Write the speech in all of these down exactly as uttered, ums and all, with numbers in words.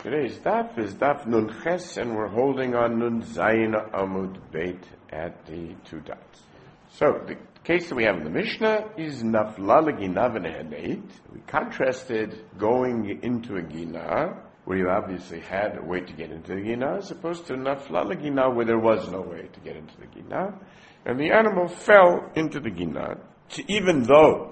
Today's daf is daf Nun Ches, and we're holding on Nun Zayin Amud Beit at the two dots. So, the case that we have in the Mishnah is Nafla L'Gina V'Neheneit. We contrasted going into a Gina, where you obviously had a way to get into the Gina, as opposed to Nafla L'Gina, where there was no way to get into the Gina. And the animal fell into the Gina, even though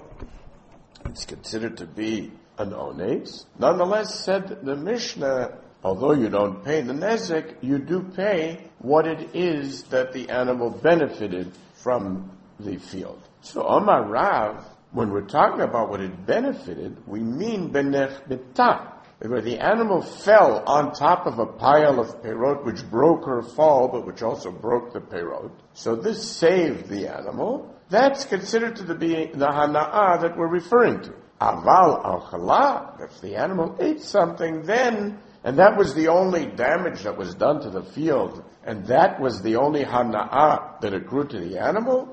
it's considered to be an ones. Nonetheless, said the Mishnah, although you don't pay the nezek, you do pay what it is that the animal benefited from the field. So Omar Rav, when we're talking about what it benefited, we mean benech betah, where the animal fell on top of a pile of perot, which broke her fall, but which also broke the perot. So this saved the animal. That's considered to be the hana'ah that we're referring to. Aval al-chala, if the animal ate something, then, and that was the only damage that was done to the field, and that was the only hana'ah that accrued to the animal,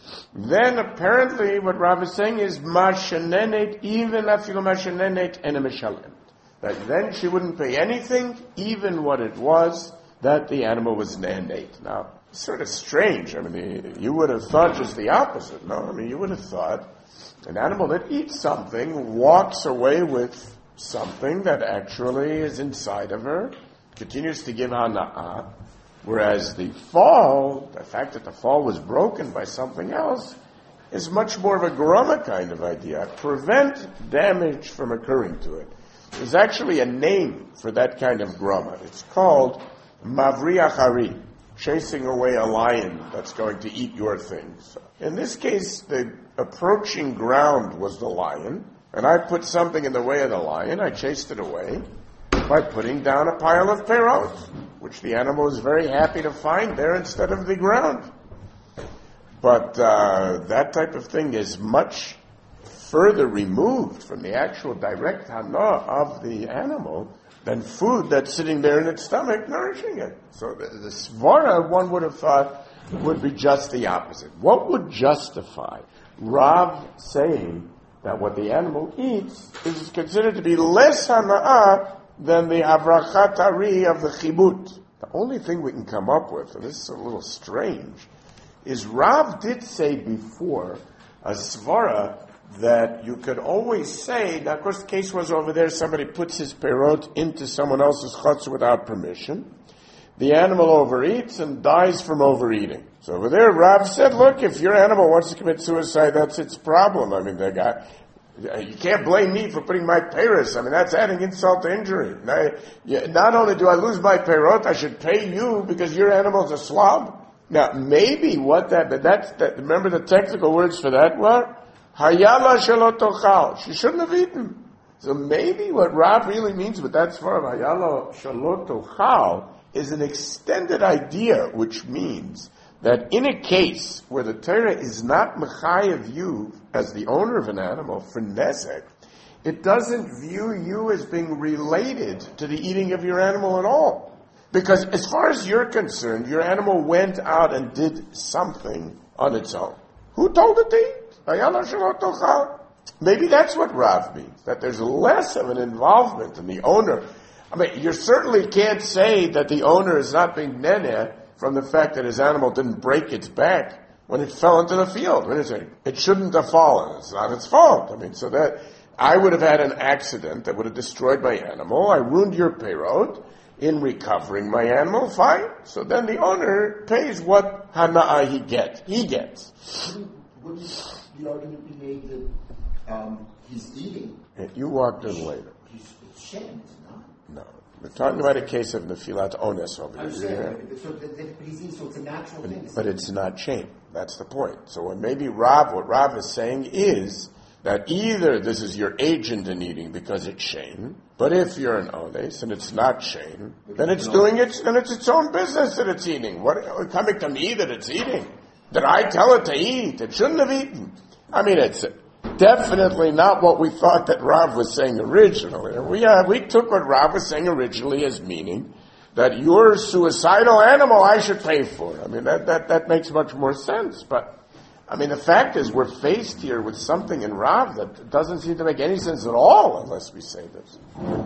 then apparently what Rav is saying is, mashanenet, even afilu mashanenet and a mishalem. That then she wouldn't pay anything, even what it was, that the animal was nehenate. Now, it's sort of strange. I mean, you would have thought just the opposite, no? I mean, you would have thought an animal that eats something walks away with something that actually is inside of her, continues to give hana'ah, whereas the fall, the fact that the fall was broken by something else, is much more of a groma kind of idea. Prevent damage from occurring to it. There's actually a name for that kind of groma. It's called mavriachari, chasing away a lion that's going to eat your things. In this case, the approaching ground was the lion, and I put something in the way of the lion. I chased it away by putting down a pile of perot, which the animal is very happy to find there instead of the ground. But uh, that type of thing is much further removed from the actual direct hana of the animal than food that's sitting there in its stomach nourishing it. So the, the svara, one would have thought, would be just the opposite. What would justify Rav saying that what the animal eats is considered to be less hana'ah than the avrachat ari of the chibut? The only thing we can come up with, and this is a little strange, is Rav did say before a svara that you could always say, now of course the case was over there, somebody puts his perot into someone else's chutzner without permission. The animal overeats and dies from overeating. So over there, Rav said, look, if your animal wants to commit suicide, that's its problem. I mean, the guy, you can't blame me for putting my peros. I mean, that's adding insult to injury. Now, not only do I lose my perot, I should pay you because your animal's a slob. Now, maybe what that, but that's, that, remember the technical words for that were? Hayala shalot tochal. She shouldn't have eaten. So maybe what Rav really means with that svar of hayala shalot tochal is an extended idea, which means that in a case where the Torah is not mechayev you as the owner of an animal for nezek, it doesn't view you as being related to the eating of your animal at all. Because as far as you're concerned, your animal went out and did something on its own. Who told it to eat? Maybe that's what Rav means, that there's less of an involvement in the owner. I mean, you certainly can't say that the owner is not being neneh from the fact that his animal didn't break its back when it fell into the field. What is it? It shouldn't have fallen. It's not its fault. I mean, so that I would have had an accident that would have destroyed my animal. I ruined your perot in recovering my animal. Fine. So then the owner pays what hana'ah he gets. He gets. Wouldn't the argument be made that um, he's eating? You walked in later. He's, it's shame, is it not? No. We're talking about a case of nefilat ones over I here. understand, so, that, that, but he's eating, so it's a natural But, thing. but it's not shame. That's the point. So when maybe Rav, what Rav is saying is that either this is your agent in eating because it's shame, but if you're an ones and it's not shame, then it's doing it, then it's its own business that it's eating. What, coming to me that it's eating? Did I tell it to eat? It shouldn't have eaten. I mean, it's definitely not what we thought that Rav was saying originally. We, uh, we took what Rav was saying originally as meaning that your suicidal animal I should pay for. I mean, that, that, that makes much more sense. But, I mean, the fact is we're faced here with something in Rav that doesn't seem to make any sense at all unless we say this.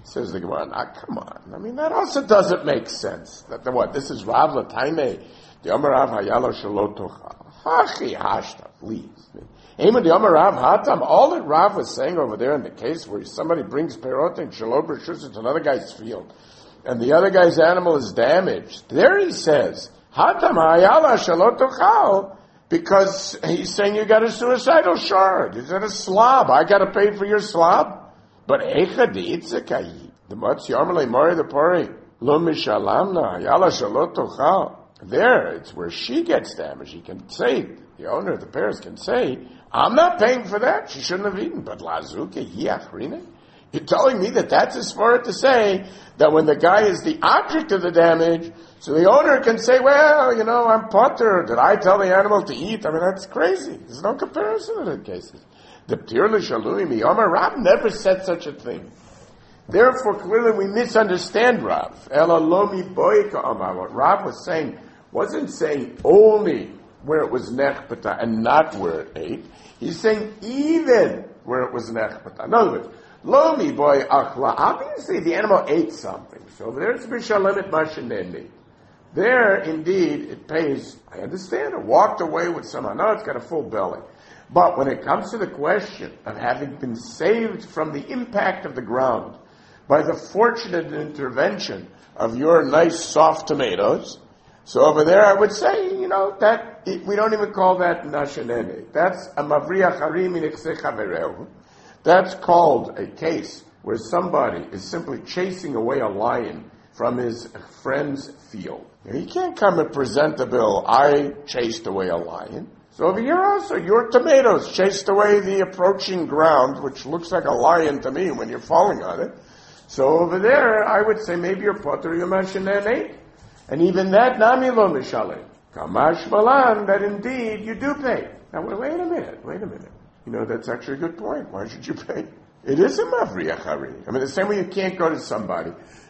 Says the Gemara, nah, come on. I mean, that also doesn't make sense. That the what? This is Rav Lataime. The Amar Rav Hayalo Shalot Tochal. Hachi Hashta, please. Amen. The Amar Rav Hatam. All that Rav was saying over there in the case where somebody brings perot and Shalot B'Shus to another guy's field, and the other guy's animal is damaged. There he says, Hatam Hayala Shalot Tochal, because he's saying you got a suicidal shard. Is that a slob? I got to pay for your slob? But Echa the Itzakai, the Matz Yarmale Mari the Pari, Lo Mishalamna, Yala Shalot Tochal. There, it's where she gets damaged. He can say, the owner of the parents can say, I'm not paying for that. She shouldn't have eaten. But Lazuke Yiachrine? You're telling me that that's as far to say that when the guy is the object of the damage, so the owner can say, well, you know, I'm potter. Did I tell the animal to eat? I mean, that's crazy. There's no comparison in the cases. The Ptir L'Shalui Miyomar, Rav never said such a thing. Therefore, clearly we misunderstand Rav. Elalomi Boika Omar. What Rav was saying wasn't saying only where it was nechpata and not where it ate. He's saying even where it was nechpata. In other words, Lomi Boy Achla. Obviously, the animal ate something. So there's Bishalimit Mashineni. There, indeed, it pays. I understand it. Walked away with some. I know it's got a full belly. But when it comes to the question of having been saved from the impact of the ground by the fortunate intervention of your nice soft tomatoes, so over there I would say, you know, that it, we don't even call that nashenene. That's a mavriach harim in chavereu. That's called a case where somebody is simply chasing away a lion from his friend's field. Now, he can't come and present the bill, I chased away a lion. So over here also, your tomatoes chased away the approaching ground, which looks like a lion to me when you're falling on it. So over there, I would say maybe you're potter yomashinen, and even that nami lo mishaleh. Kamash malan, that indeed you do pay. Now wait, wait a minute, wait a minute. You know, that's actually a good point. Why should you pay? It is a mavriach hari. I mean, the same way you can't go to somebody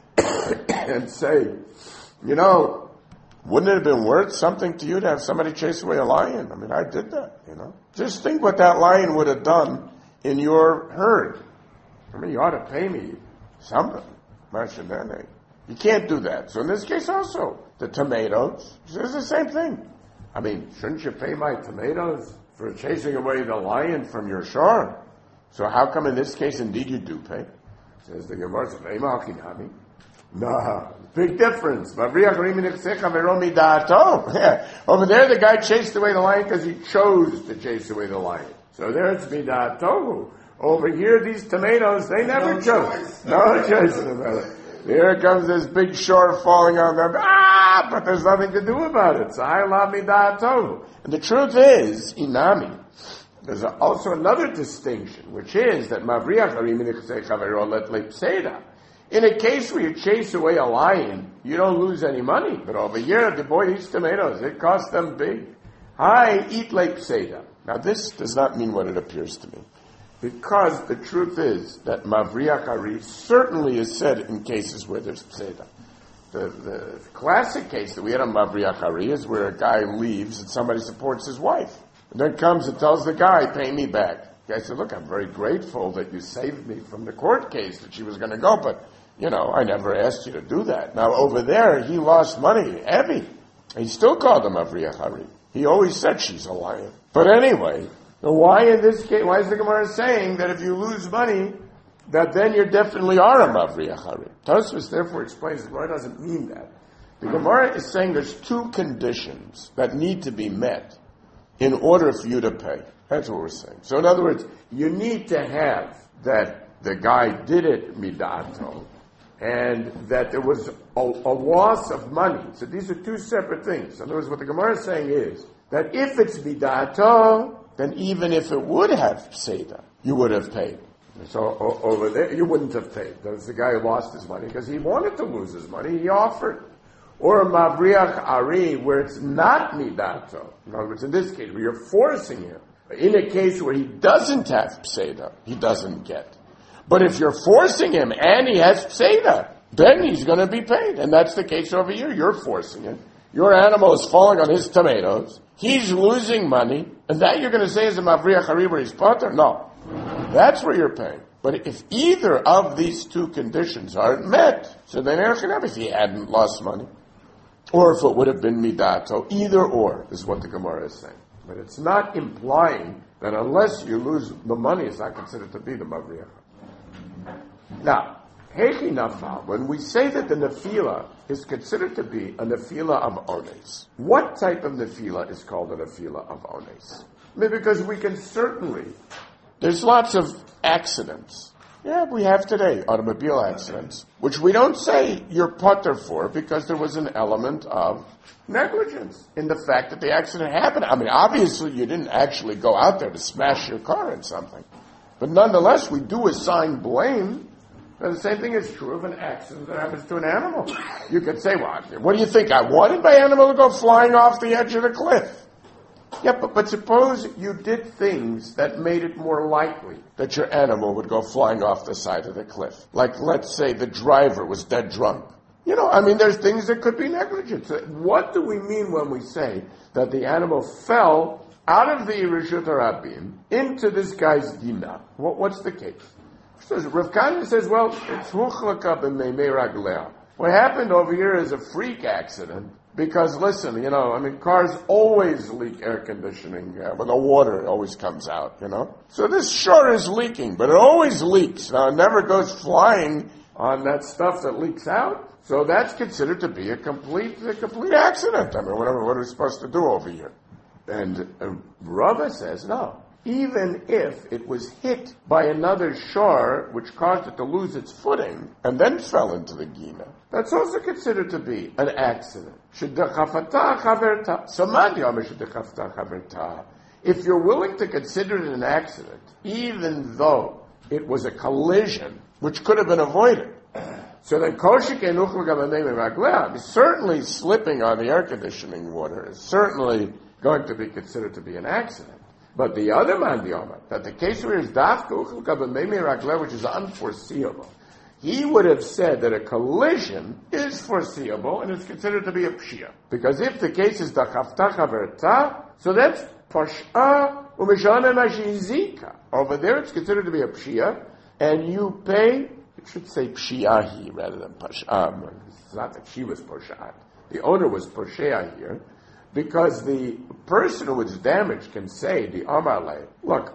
and say, you know, wouldn't it have been worth something to you to have somebody chase away a lion? I mean, I did that, you know. Just think what that lion would have done in your herd. I mean, you ought to pay me something. You can't do that. So in this case also, the tomatoes, it's the same thing. I mean, shouldn't you pay my tomatoes for chasing away the lion from your shore? So how come in this case, indeed, you do pay? Says the Gemara, no, big difference. Over there, the guy chased away the lion because he chose to chase away the lion. So there it's midatohu. Over here, these tomatoes, they never no chose. Choice. No choice about it. Here comes this big shore falling on them. Ah, but there's nothing to do about it. So I love midatohu. And the truth is, inami, there's also another distinction, which is that mavriach harim chavero let lepseda. In a case where you chase away a lion, you don't lose any money. But over here, the boy eats tomatoes. It costs them big. Hi, eat like pseda. Now this does not mean what it appears to me. Because the truth is that mavriach hari certainly is said in cases where there's pseda. The, the classic case that we had on mavriach hari is where a guy leaves and somebody supports his wife. And then comes and tells the guy, pay me back. The guy said, look, I'm very grateful that you saved me from the court case that she was going to go, but, you know, I never asked you to do that. Now, over there, he lost money, heavy. He still called him Avriya Hari. He always said she's a lion. But anyway, so why in this case, why is the Gemara saying that if you lose money, that then you definitely are a Mavriya Hari? Tosfos therefore explains the Gemara doesn't mean that. The Gemara is saying there's two conditions that need to be met in order for you to pay. That's what we're saying. So in other words, you need to have that the guy did it midato, and that there was a, a loss of money. So these are two separate things. In other words, what the Gemara is saying is that if it's midato, then even if it would have pseda, you would have paid. So o- over there, you wouldn't have paid. There's the guy who lost his money because he wanted to lose his money. He offered. Or a mavriach ari, where it's not midato. In other words, in this case, where you're forcing him. In a case where he doesn't have pseda, he doesn't get. But if you're forcing him and he has pseda, then he's going to be paid. And that's the case over here. You're forcing him. Your animal is falling on his tomatoes. He's losing money. And that you're going to say is a mavriach hari where he's potter? No. That's where you're paying. But if either of these two conditions aren't met, so then if he hadn't lost money, or if it would have been midato, either or is what the Gemara is saying. But it's not implying that unless you lose the money, it's not considered to be the mavriach. Now, hechi nafal, when we say that the nefila is considered to be a nefila of ones, what type of nefila is called a nefila of ones? I mean, because we can certainly, there's lots of accidents. Yeah, we have today automobile accidents, which we don't say you're putter for because there was an element of negligence in the fact that the accident happened. I mean, obviously you didn't actually go out there to smash your car in something. But nonetheless, we do assign blame. And the same thing is true of an accident that happens to an animal. You could say, well, what do you think? I wanted my animal to go flying off the edge of the cliff. Yeah, but, but suppose you did things that made it more likely that your animal would go flying off the side of the cliff. Like, let's say the driver was dead drunk. You know, I mean, there's things that could be negligent. What do we mean when we say that the animal fell out of the Reshut Rabim into this guy's gina? What, what's the case? So Rav Kahana says, well, it's huchlaka b'meimei raglea. What happened over here is a freak accident. Because listen, you know, I mean, cars always leak air conditioning, uh, but the water always comes out, you know. So this sure is leaking, but it always leaks. Now, it never goes flying on that stuff that leaks out. So that's considered to be a complete, a complete accident. I mean, whatever, what are we supposed to do over here? And uh, Rava says, no. Even if it was hit by another shore, which caused it to lose its footing, and then fell into the gina, that's also considered to be an accident. If you're willing to consider it an accident, even though it was a collision, which could have been avoided, so then certainly slipping on the air conditioning water is certainly going to be considered to be an accident. But the other man, the Omer, that the case where is dafka uchel kabemei ragleh, which is unforeseeable, he would have said that a collision is foreseeable and is considered to be a pshia. Because if the case is dachafta chaverta, so that's pash'a umeshana mashizika. Over there it's considered to be a pshia, and you pay, it should say pshiahi rather than pash'a. It's not that she was pasha'at. The owner was pashea here. Because the person who was damaged can say, the Amalei, look,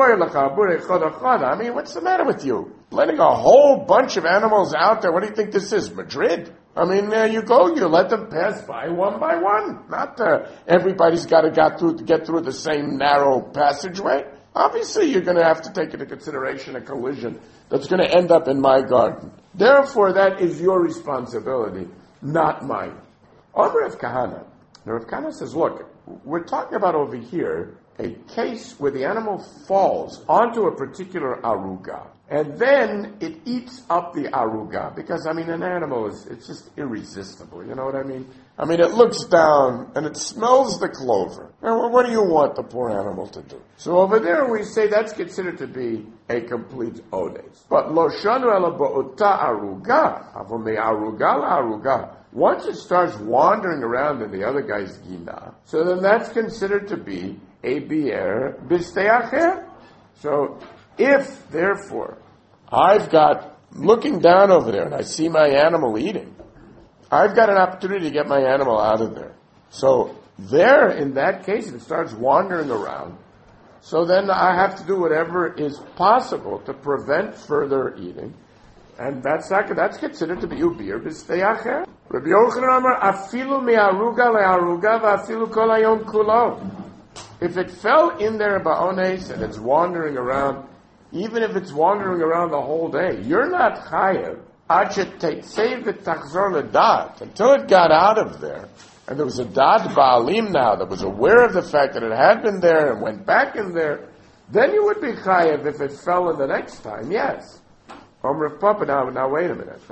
I mean, what's the matter with you? Letting a whole bunch of animals out there, what do you think this is, Madrid? I mean, there you go, you let them pass by one by one. Not uh, everybody's got to get through, get through the same narrow passageway. Obviously, you're going to have to take into consideration a collision that's going to end up in my garden. Therefore, that is your responsibility, not mine. Omer of Kahana. Now, Rav Kahana says, look, we're talking about over here a case where the animal falls onto a particular aruga, and then it eats up the aruga, because, I mean, an animal is, it's just irresistible, you know what I mean? I mean, it looks down, and it smells the clover. Now, what do you want the poor animal to do? So over there, we say that's considered to be a complete odes. But lo shanu ela ba'uta aruga, avome aruga la aruga. Once it starts wandering around in the other guy's gina, so then that's considered to be a bier bisteacher. So if, therefore, I've got, looking down over there and I see my animal eating, I've got an opportunity to get my animal out of there. So there, in that case, if it starts wandering around, so then I have to do whatever is possible to prevent further eating. And that's not, that's considered to be ubir b'steyacher. Rabbi Yochanan Amar, afilu me'aruga le'aruga v'afilu kol hayom kulo. If it fell in there ba'ones and it's wandering around, even if it's wandering around the whole day, you're not chayev ad shetetzei v'tachzor ledat, until it got out of there. And there was a dad ba'alim now that was aware of the fact that it had been there and went back in there, then you would be chayev if it fell in the next time, yes. Omer of Papa, now, now wait a minute.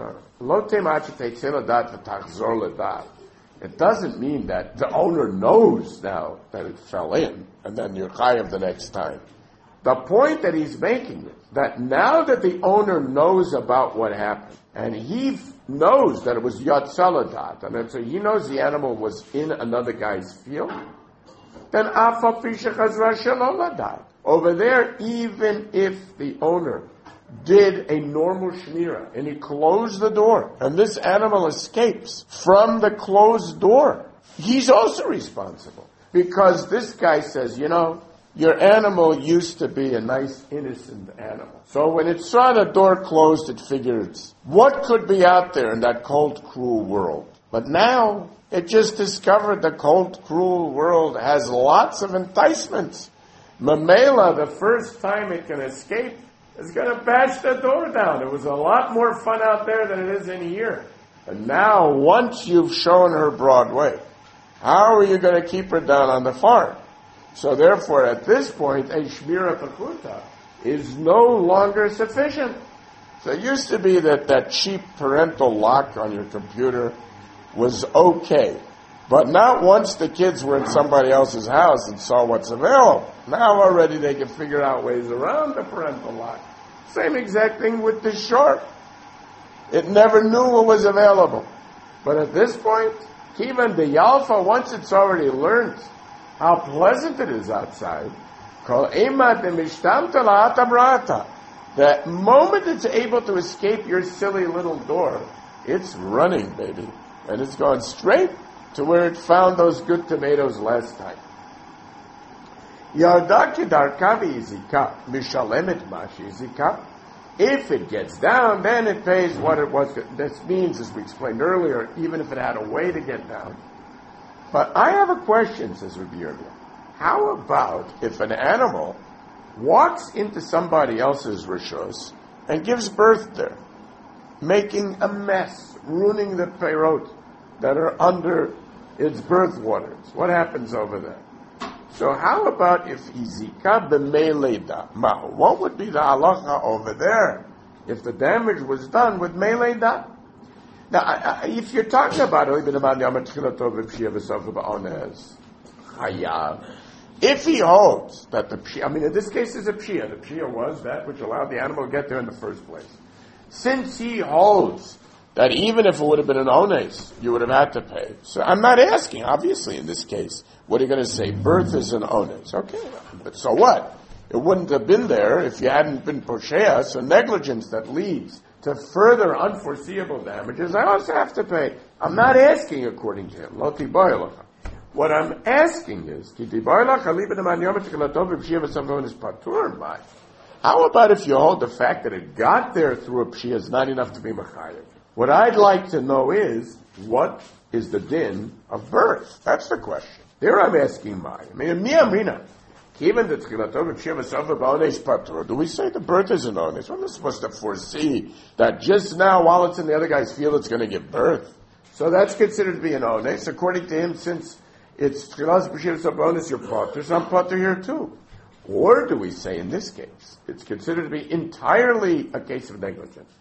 It doesn't mean that the owner knows now that it fell in, and then you're chayav the next time. The point that he's making is that now that the owner knows about what happened, and he f- knows that it was yatzaladat, and then so he knows the animal was in another guy's field, then afa pisha chazra shalom ladat. Over there, even if the owner did a normal shmira, and he closed the door, and this animal escapes from the closed door, he's also responsible. Because this guy says, you know, your animal used to be a nice, innocent animal. So when it saw the door closed, it figured, what could be out there in that cold, cruel world? But now, it just discovered the cold, cruel world has lots of enticements. Mamela, the first time it can escape, is going to bash the door down. It was a lot more fun out there than it is in here. And now, once you've shown her Broadway, how are you going to keep her down on the farm? So therefore, at this point, a shmira pakuta is no longer sufficient. So it used to be that that cheap parental lock on your computer was okay. But not once the kids were in somebody else's house and saw what's available. Now already they can figure out ways around the parental lock. Same exact thing with the shark. It never knew what was available. But at this point, even the Yalfa, once it's already learned how pleasant it is outside, the moment it's able to escape your silly little door, it's running, baby. And it's gone straight to where it found those good tomatoes last time. If it gets down, then it pays what it was. This means, as we explained earlier, even if it had a way to get down. But I have a question, says Rabbi Yirmiyah. How about if an animal walks into somebody else's rishos and gives birth there, making a mess, ruining the perot that are under its birth waters? What happens over there? So how about if izika b'meileda? Mahu? What would be the halacha over there if the damage was done with meileda? Now, I, I, if you're talking about if he holds that the pshia, I mean, in this case is a pshia. The pshia was that which allowed the animal to get there in the first place. Since he holds that even if it would have been an ones, you would have had to pay. So I'm not asking, obviously, in this case, what are you going to say? Birth is an ones. Okay, but so what? It wouldn't have been there if you hadn't been poshea, so negligence that leads to further unforeseeable damages, I also have to pay. I'm not asking according to him. What I'm asking is, how about if you hold the fact that it got there through a pshia is not enough to be mechayev? What I'd like to know is, what is the din of birth? That's the question. There I'm asking my. I mean, mi amrina. Even the do we say the birth is an ones? We're not supposed to foresee that just now, while it's in the other guy's field, it's going to give birth. So that's considered to be an ones. According to him, since it's tchilas b'shivas abonis, you're potter, so I'm potter here too. Or do we say in this case, it's considered to be entirely a case of negligence?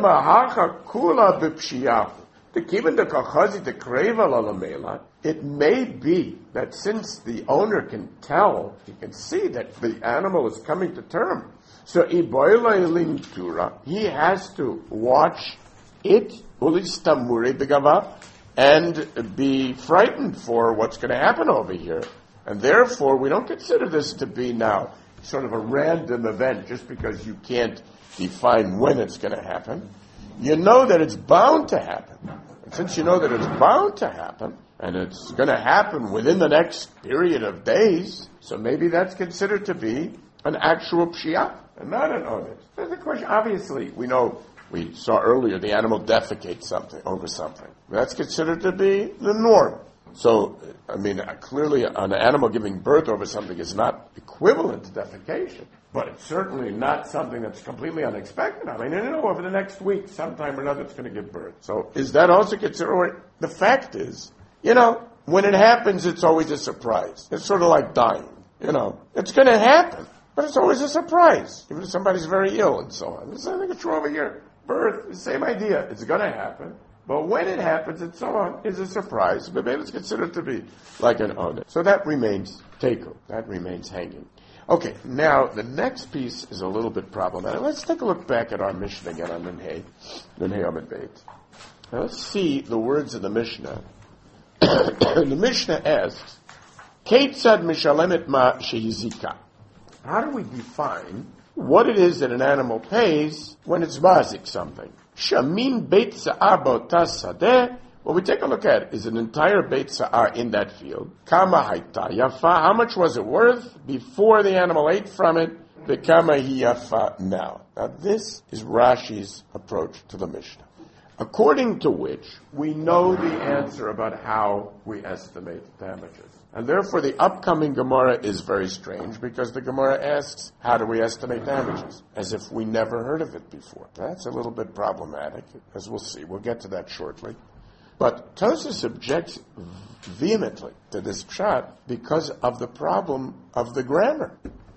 It may be that since the owner can tell, he can see that the animal is coming to term, so he has to watch it and be frightened for what's going to happen over here. And therefore, we don't consider this to be now sort of a random event just because you can't define when it's going to happen. You know that it's bound to happen. And since you know that it's bound to happen, and it's going to happen within the next period of days, so maybe that's considered to be an actual pshia, and not an ones. So the question, obviously, we know, we saw earlier, the animal defecates something, over something. That's considered to be the norm. So, I mean, clearly an animal giving birth over something is not equivalent to defecation, but it's certainly not something that's completely unexpected. I mean, you know, over the next week, sometime or another, it's going to give birth. So, is that also considered, or the fact is, you know, when it happens, it's always a surprise. It's sort of like dying, you know. It's going to happen, but it's always a surprise, even if somebody's very ill and so on. There's nothing true over here. Birth, the same idea. It's going to happen. But when it happens and so on, is a surprise. But maybe it's considered to be like an ones. So that remains teku. That remains hanging. Okay, now the next piece is a little bit problematic. Let's take a look back at our Mishnah again on Nunhei, Nunhei Amud Beit. Now let's see the words of the Mishnah. The Mishnah asks, Keitzad mishalemet ma shehizika. How do we define what it is that an animal pays when it's mazik something. Shamin beit sa'ar ba'otas sadeh. What we take a look at is an entire beit sa'ar in that field. Kama hayta yafa. How much was it worth before the animal ate from it? The kama hi yafa now. Now this is Rashi's approach to the Mishnah, according to which we know the answer about how we estimate damages. And therefore the upcoming Gemara is very strange, because the Gemara asks, how do we estimate damages? As if we never heard of it before. That's a little bit problematic, as we'll see. We'll get to that shortly. But Tosfos objects vehemently to this pshat because of the problem of the grammar.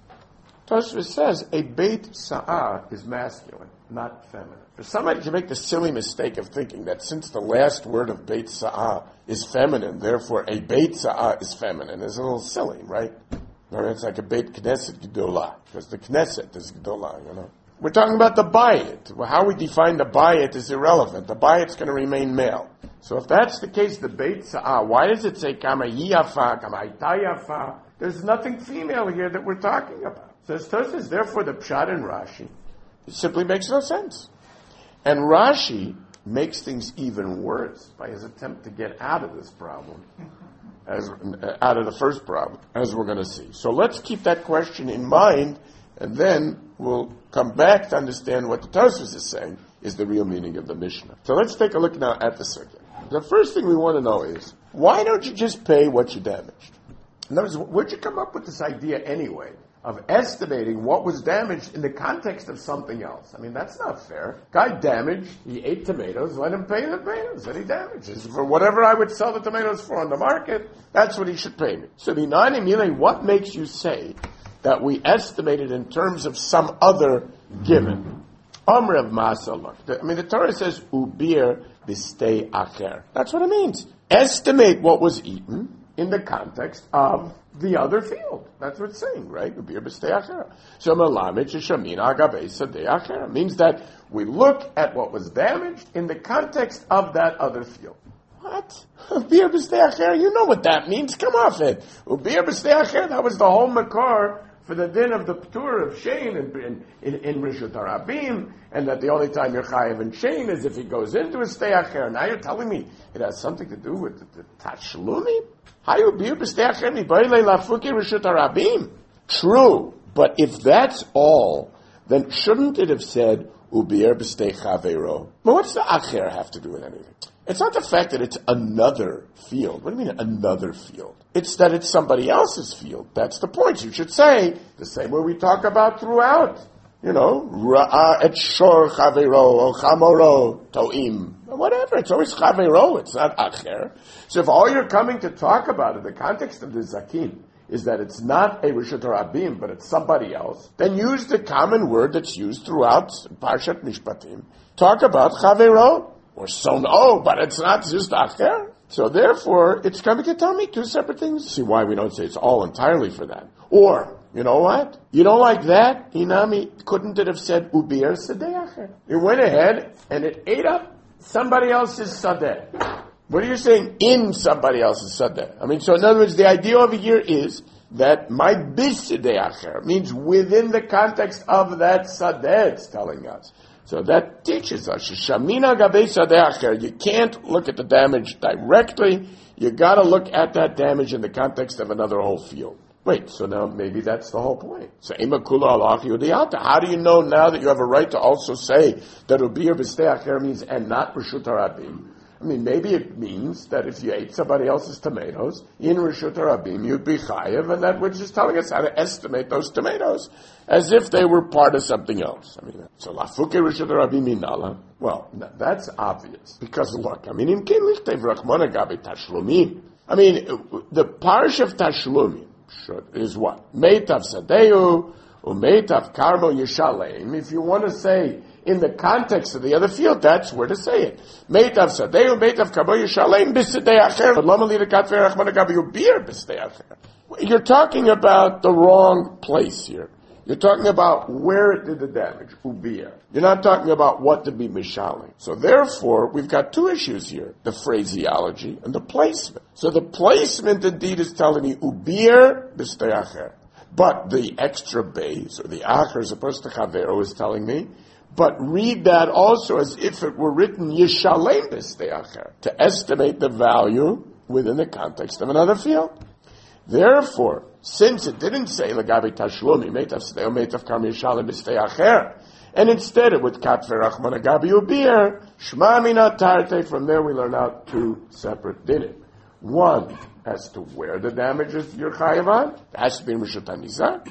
Tosfos says a beit sa'ah is masculine, not feminine. For somebody to make the silly mistake of thinking that since the last word of beit sa'ah is feminine, therefore a beit sa'ah is feminine, is a little silly, right? Or it's like a beit knesset gedolah, because the knesset is gedolah, you know. We're talking about the bayit. Well, how we define the bayit is irrelevant. The bayit's going to remain male. So if that's the case, the beit sa'ah, why does it say kama yafa, kama hayta yafa? There's nothing female here that we're talking about. So Tosfos, therefore the pshat in Rashi, it simply makes no sense. And Rashi makes things even worse by his attempt to get out of this problem, as uh, out of the first problem, as we're going to see. So let's keep that question in mind, and then we'll come back to understand what the Tosfos is saying is the real meaning of the Mishnah. So let's take a look now at the circuit. The first thing we want to know is, why don't you just pay what you damaged? In other words, where'd you come up with this idea anyway of estimating what was damaged in the context of something else? I mean, that's not fair. Guy damaged, he ate tomatoes, let him pay the tomatoes that he damages. For whatever I would sell the tomatoes for on the market, that's what he should pay me. So, what makes you say that we estimate it in terms of some other given? Amr of Masalak. I mean, the Torah says, Ubir b'stei acher. That's what it means. Estimate what was eaten in the context of the other field. That's what it's saying, right? Ubir b'stei acher. So, Melamed sheshamin agabei sadei acher. Means that we look at what was damaged in the context of that other field. What? Ubir b'stei acher? You know what that means. Come off it. Ubir b'stei acher, that was the whole makar for the din of the Ptur of Shein in, in, in Rishut HaRabim, and that the only time you're chayiv in Shein is if he goes into a stei acher. Now you're telling me it has something to do with the, the Tashlumi? Hayu bir b'stei acher nibaylei lafuki Rishut HaRabim. True, but if that's all, then shouldn't it have said ubir b'stei chaveiro? But what's the acher have to do with anything? It's not the fact that it's another field. What do you mean another field? It's that it's somebody else's field. That's the point. You should say the same way we talk about throughout. You know, Ra'a et shor chaveiro or chamoro to'im. Whatever. It's always chaveiro. It's not acher. So if all you're coming to talk about in the context of the zakin is that it's not a Rishut HaRabim, but it's somebody else, then use the common word that's used throughout Parshat Mishpatim. Talk about chaveiro. Or so, oh, but it's not just acher. So therefore, it's coming to tell me two separate things. See why we don't say it's all entirely for that. Or, you know what? You don't like that? Inami, couldn't it have said ubir sadeh acher? It went ahead and it ate up somebody else's sadeh. What are you saying? In somebody else's sadeh. I mean, so in other words, the idea over here is that my bis sadeh acher means within the context of that sadeh, it's telling us. So that teaches us, Shamina gabei sadeh acher. You can't look at the damage directly. You got to look at that damage in the context of another whole field. Wait, so now maybe that's the whole point. So imakula alach yudiyata. How do you know now that you have a right to also say that ubir b'stei acher means and not Rishut HaRabim? I mean, maybe it means that if you ate somebody else's tomatoes in Rishut HaRabim, you'd be chayev, and that which is telling us how to estimate those tomatoes as if they were part of something else. I mean, so lafuke Rishut HaRabim inala. Well, that's obvious because look, I mean, im ken lichtev rachmana gabi tashlumim. I mean, the parish of tashlumim is what? Meitav sadeu umeitav karmo yishalem. If you want to say in the context of the other field, that's where to say it. Meitav sadeu, meitav karmo yishalem b'sadei acher. Lama li lekatver rachmana gabi ubir b'sadei acher. You're talking about the wrong place here. You're talking about where it did the damage, ubir. You're not talking about what to be mishalim. So therefore, we've got two issues here, the phraseology and the placement. So the placement indeed is telling you ubir b'stei acher. But the extra base, or the acher, as opposed to chavero, is telling me, but read that also as if it were written yishalem b'stei acher, to estimate the value within the context of another field. Therefore, since it didn't say legabe tashlumi meitav steo meitav kam yishalem b'stei acher, and instead it would kat verachman agabi ubir shma mina tarte. From there we learn out two separate dinim. One, as to where the damage is you're chayav on, it has to be in Rishut HaNizar.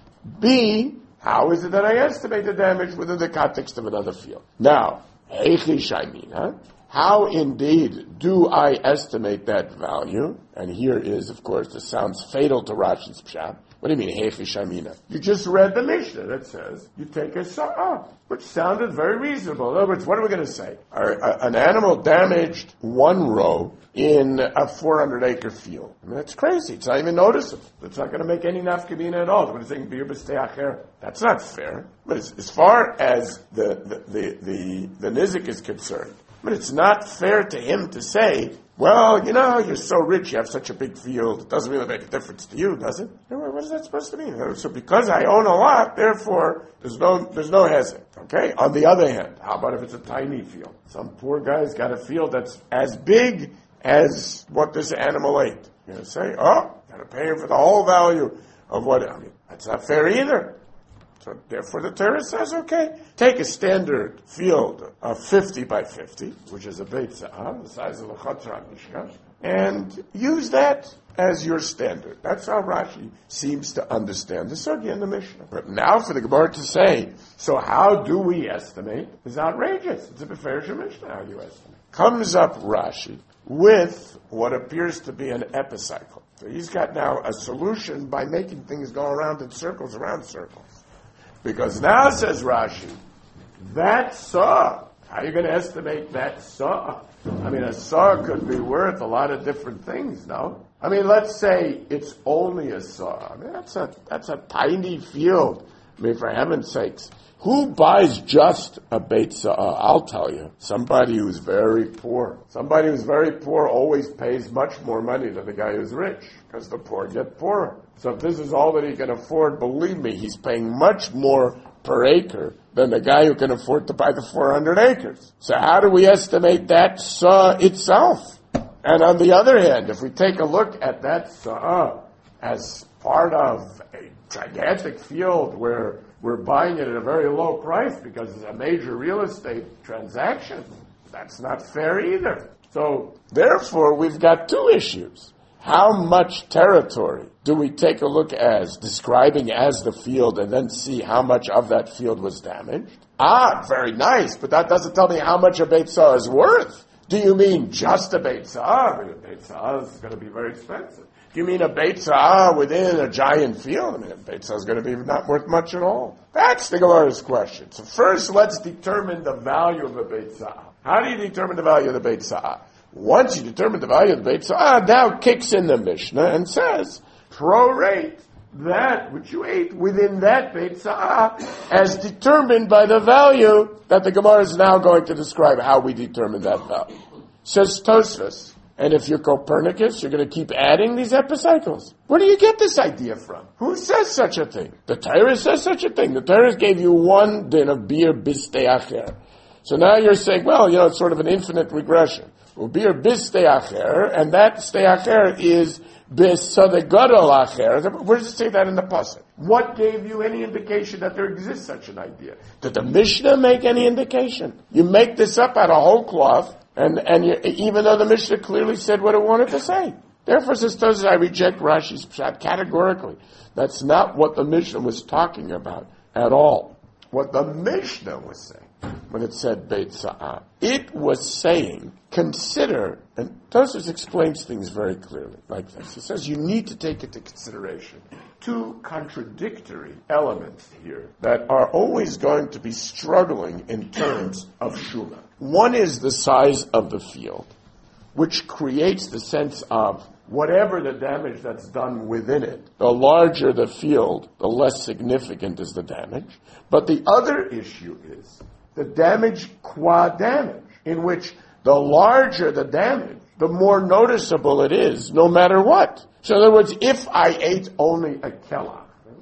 B, how is it that I estimate the damage within the context of another field? Now, heichi shaymina, how indeed do I estimate that value? And here is, of course, this sounds fatal to Rashi's pshat. What do you mean, heichi shaymina? You just read the Mishnah that says you take a sa'ah, which sounded very reasonable. In other words, what are we going to say? Are, uh, an animal damaged one row in a four hundred acre field. I mean, that's crazy. It's not even noticeable. It's not going to make any nafkamina at all. They're going to say, bir b'stei acher. That's not fair. But as, as far as the, the, the, the, the nizik is concerned, but it's not fair to him to say, well, you know, you're so rich, you have such a big field, it doesn't really make a difference to you, does it? What is that supposed to mean? So because I own a lot, therefore, there's no there's no hezek. Okay? On the other hand, how about if it's a tiny field? Some poor guy's got a field that's as big as what this animal ate. You're going to say, oh, got to pay him for the whole value of what, I mean, that's not fair either. So therefore the Torah says, okay, take a standard field of fifty by fifty, which is a beit za'ah, the size of a chatra mishkan, and use that as your standard. That's how Rashi seems to understand the sugya in the Mishnah. But now for the Gemara to say, so how do we estimate, is outrageous. It's a beferish Mishnah, how do you estimate? Comes up Rashi with what appears to be an epicycle. So he's got now a solution by making things go around in circles around circles. Because now, says Rashi, that saw, how are you going to estimate that saw? I mean, a saw could be worth a lot of different things, no? I mean, let's say it's only a saw. I mean, that's a, that's a tiny field. I mean, for heaven's sakes. Who buys just a beit saw? I'll tell you. Somebody who's very poor. Somebody who's very poor always pays much more money than the guy who's rich, because the poor get poorer. So if this is all that he can afford, believe me, he's paying much more per acre than the guy who can afford to buy the four hundred acres. So how do we estimate that saw itself? And on the other hand, if we take a look at that saw as part of a gigantic field where we're buying it at a very low price because it's a major real estate transaction, that's not fair either. So therefore, we've got two issues. How much territory do we take a look as describing as the field and then see how much of that field was damaged? Ah, very nice, but that doesn't tell me how much a beit saw is worth. Do you mean just a beit saw? I mean, a beit saw is going to be very expensive. Do you mean a beit saw within a giant field? I mean, a beit saw is going to be not worth much at all. That's the Gemara's question. So first, let's determine the value of a beit saw. How do you determine the value of the beit saw? Once you determine the value of the beit saw, now kicks in the Mishnah and says, prorate that which you ate within that beit saw as determined by the value that the Gemara is now going to describe how we determine that value. Says Tosfos. And if you're Copernicus, you're going to keep adding these epicycles. Where do you get this idea from? Who says such a thing? The Torah says such a thing. The Torah gave you one din of bir b'stei acher. So now you're saying, well, you know, it's sort of an infinite regression. Well, bir b'stei acher, and that stei acher is b'sadegadol acher. Where does it say that in the pasuk? What gave you any indication that there exists such an idea? Did the Mishnah make any indication? You make this up out of whole cloth. And and you, even though the Mishnah clearly said what it wanted to say. Therefore, says Tosfos, I reject Rashi's pshat categorically. That's not what the Mishnah was talking about at all. What the Mishnah was saying when it said beit sa'ah, it was saying, consider, and Tosfos explains things very clearly like this. He says you need to take into consideration two contradictory elements here that are always going to be struggling in terms of shuma. One is the size of the field, which creates the sense of whatever the damage that's done within it. The larger the field, the less significant is the damage. But the other issue is the damage qua damage, in which the larger the damage, the more noticeable it is, no matter what. So in other words, if I ate only a kelach,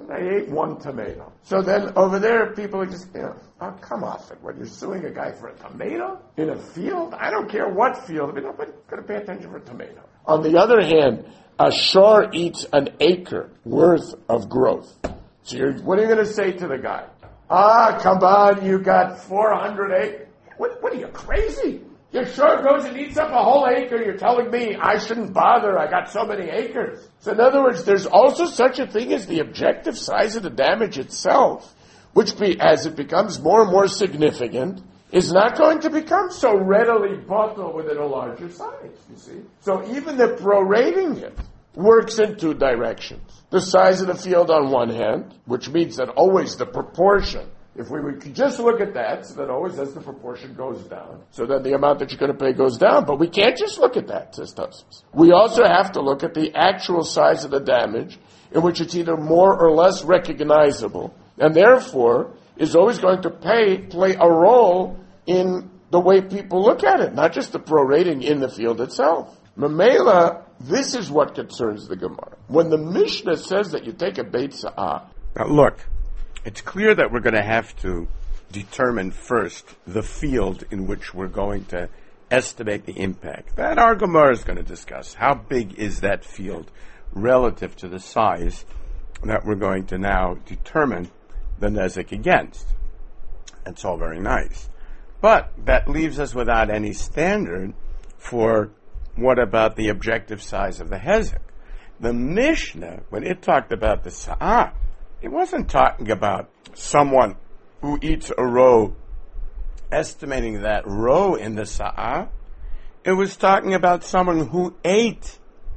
I ate one tomato. So then over there, people are just, you know, oh, come off it. When you're suing a guy for a tomato in a field, I don't care what field, but nobody's going to pay attention for a tomato. On the other hand, a shore eats an acre worth of growth. So you're, what are you going to say to the guy? Ah, come on, you got four hundred acres. What, what are you, crazy? Your shore goes and eats up a whole acre. You're telling me I shouldn't bother. I got so many acres. So in other words, there's also such a thing as the objective size of the damage itself, which be, as it becomes more and more significant, is not going to become so readily bottled within a larger size, you see. So even the prorating it works in two directions. The size of the field on one hand, which means that always the proportion, if we would just look at that, so that always as the proportion goes down, so that the amount that you're going to pay goes down. But we can't just look at that, says Tosfos. We also have to look at the actual size of the damage, in which it's either more or less recognizable, and therefore is always going to pay, play a role in the way people look at it, not just the prorating in the field itself. Mamela, this is what concerns the Gemara. When the Mishnah says that you take a Beit Sa'ah. Now look, it's clear that we're going to have to determine first the field in which we're going to estimate the impact. That our Gemara is going to discuss. How big is that field relative to the size that we're going to now determine the nezek against? That's all very nice. But that leaves us without any standard for what about the objective size of the hezek. The Mishnah, when it talked about the sa'ah, it wasn't talking about someone who eats a row, estimating that row in the sa'ah. It was talking about someone who ate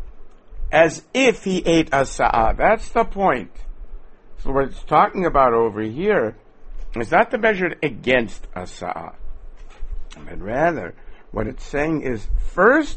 as if he ate a sa'ah. That's the point. So what it's talking about over here is not to measure it against a sa'ah, but rather what it's saying is first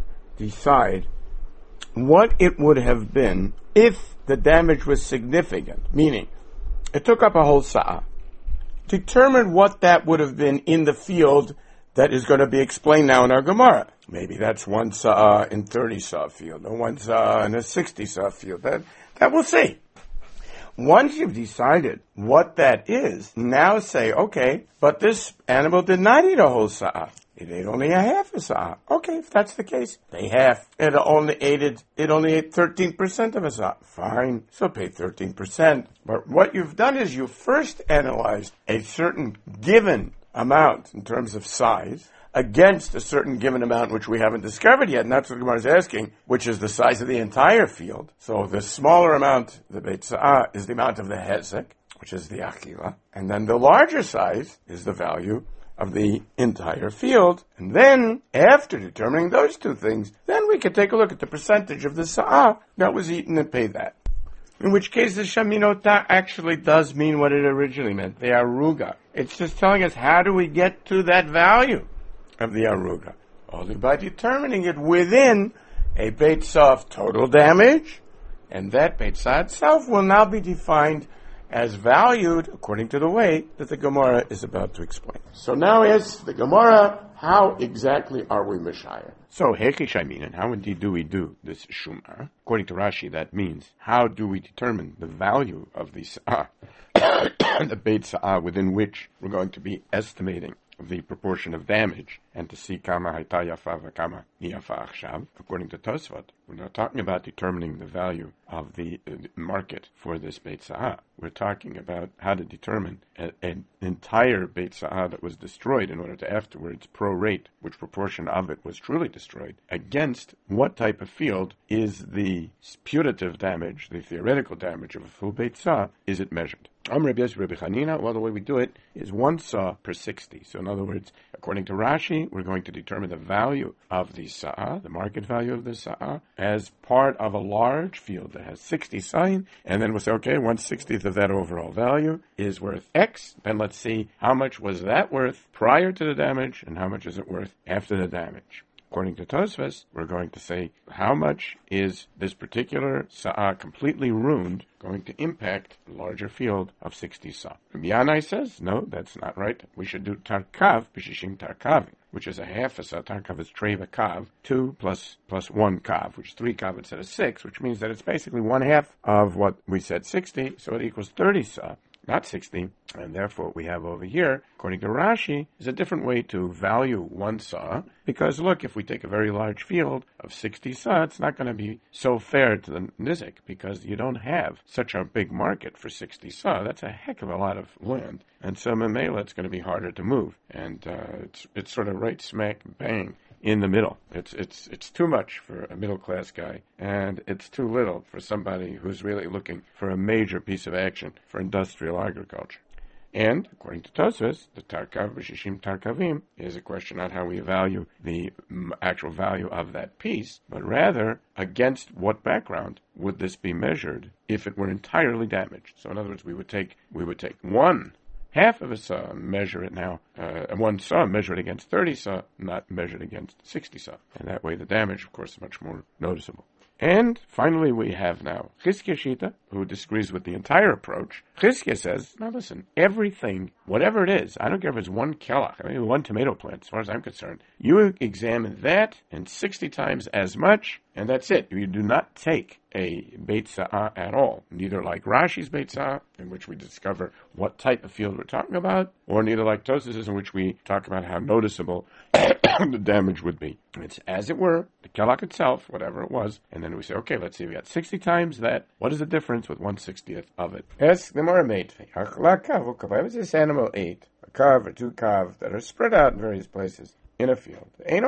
decide what it would have been if the damage was significant, meaning it took up a whole sa'ah. Determine what that would have been in the field that is going to be explained now in our Gemara. Maybe that's one sa'ah in thirty sa'ah field, or one sa'ah in a sixty sa'ah field. That, that we'll see. Once you've decided what that is, now say, okay, but this animal did not eat a whole sa'ah. It ate only a half a sa'ah. Okay, if that's the case, pay half. It only ate it, it only ate thirteen percent of a sa'ah. Fine, so pay thirteen percent. But what you've done is you first analyzed a certain given amount in terms of size against a certain given amount which we haven't discovered yet, and that's what the Gemara is asking, which is the size of the entire field. So the smaller amount, the Beit Sa'ah, is the amount of the hezek, which is the achila, and then the larger size is the value of the entire field. And then, after determining those two things, then we can take a look at the percentage of the sa'ah that was eaten and pay that. In which case, the shaminota actually does mean what it originally meant, the aruga. It's just telling us how do we get to that value of the aruga? Only by determining it within a Beit Sa'ah of total damage, and that Beit Sa'ah itself will now be defined as valued according to the way that the Gemara is about to explain. So now is the Gemara, how exactly are we Meshayah? So, Heki Shaimin, how indeed do we do this Shumar? According to Rashi, that means, how do we determine the value of the Sa'ah, the Beit Sa'ah within which we're going to be estimating the proportion of damage, and to see kama hayta yafa v'kama niyafa achshav. According to Tosfot, we're not talking about determining the value of the uh, market for this Beit Sa'ah. We're talking about how to determine a, an entire Beit Sa'ah that was destroyed in order to afterwards prorate which proportion of it was truly destroyed against what type of field is the putative damage, the theoretical damage of a full Beit Sa'ah, is it measured? Am Rabbi Yosef Rabbi Chanina, well, the way we do it is one saw per sixty. So in other words, according to Rashi, we're going to determine the value of the sa'ah, the market value of the sa'ah, as part of a large field that has sixty sign, and then we'll say, okay, one sixtieth of that overall value is worth X, then let's see how much was that worth prior to the damage, and how much is it worth after the damage. According to Tosfos, we're going to say how much is this particular sa'ah completely ruined going to impact a larger field of sixty sa'ah. Rabbi Yanai says, no, that's not right. We should do tarkav b'shishim tarkavim. which is a half a sa. Tarkav is treva kav, two plus plus one kav, which is three kav instead of six, which means that it's basically one half of what we said sixty, so it equals thirty sa. Not sixty, and therefore what we have over here, according to Rashi, is a different way to value one saw, because look, if we take a very large field of sixty saw, it's not going to be so fair to the nizik, because you don't have such a big market for sixty saw. That's a heck of a lot of land, and so memela it's going to be harder to move, and uh, it's it's sort of right smack bang in the middle. It's it's it's too much for a middle class guy, and it's too little for somebody who's really looking for a major piece of action for industrial agriculture. And according to Tosfos, the Tarkav B'Shishim Tarkavim is a question not how we value the actual value of that piece, but rather against what background would this be measured if it were entirely damaged. So in other words, we would take we would take one half of a saw, measure it now, uh, one saw, measure it against thirty saw, not measured against sixty saw. And that way the damage, of course, is much more noticeable. And finally we have now Chizkiah Shita, who disagrees with the entire approach. Chizkiah says, now listen, everything, whatever it is, I don't care if it's one kelach, I mean one tomato plant, as far as I'm concerned, you examine that and sixty times as much, and that's it. You do not take a Beit Sa'ah at all, neither like Rashi's Beit Sa'ah, in which we discover what type of field we're talking about, or neither like Tosfos, in which we talk about how noticeable the damage would be. It's as it were, the kelach itself, whatever it was, and then we say, okay, let's see, we got sixty times that. What is the difference with one sixtieth of it? Ask the Gemara mate. What is this animal ate? A calf or two calves that are spread out in various places in a field.